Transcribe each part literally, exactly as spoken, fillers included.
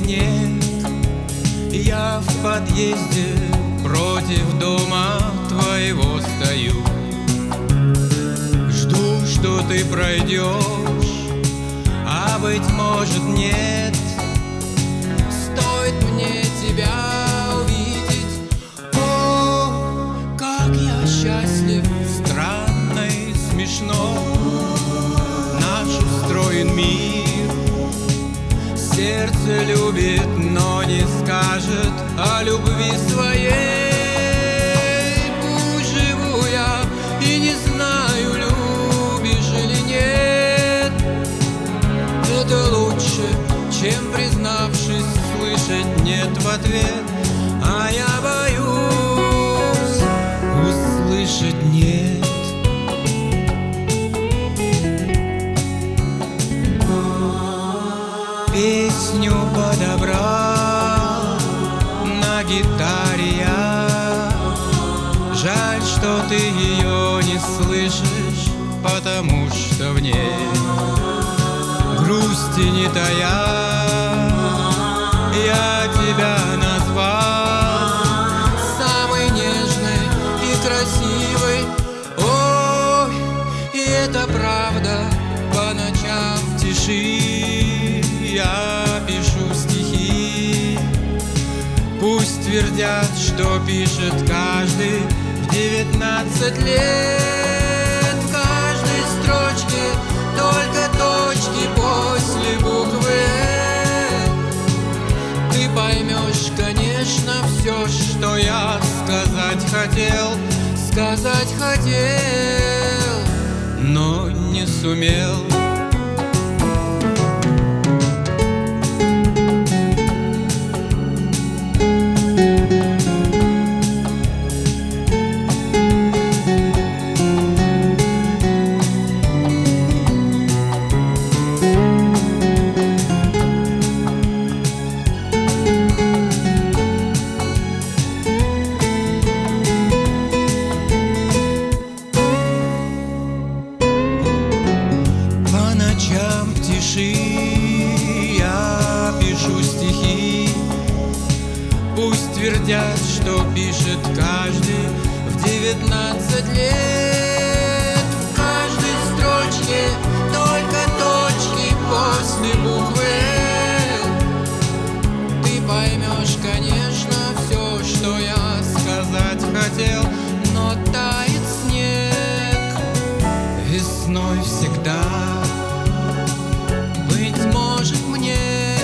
снег. Я в подъезде против дома твоего стою, жду, что ты пройдешь, а быть может нет. Стоит мне тебя увидеть, о, как я счастлив, странно и смешно. Наш устроен мир, сердце любит, но не скажет о любви своей. Пусть живу я и не знаю, любишь или нет. Это лучше, чем, признавшись, слышать нет в ответ. А я боюсь услышать нет. Песню подобрал на гитаре я. Жаль, что ты ее не слышишь, потому что в ней грусти не тая. Я тебя назвал самой нежной и красивой. Ой, и это правда, по ночам в тиши я пишу стихи. Пусть твердят, что пишет каждый в девятнадцать лет. В каждой строчке только точки после буквы «Э». Ты поймешь, конечно, все, что я сказать хотел, сказать хотел, но не сумел. В тиши я пишу стихи. Пусть твердят, что пишет каждый в девятнадцать лет. В каждой строчке только точки после буквы «Л». Ты поймешь, конечно, все, что я сказать хотел, но тает снег весной всегда. Быть может, мне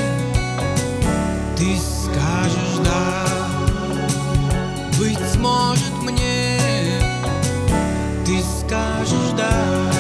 ты скажешь «да». Быть может, мне ты скажешь «да».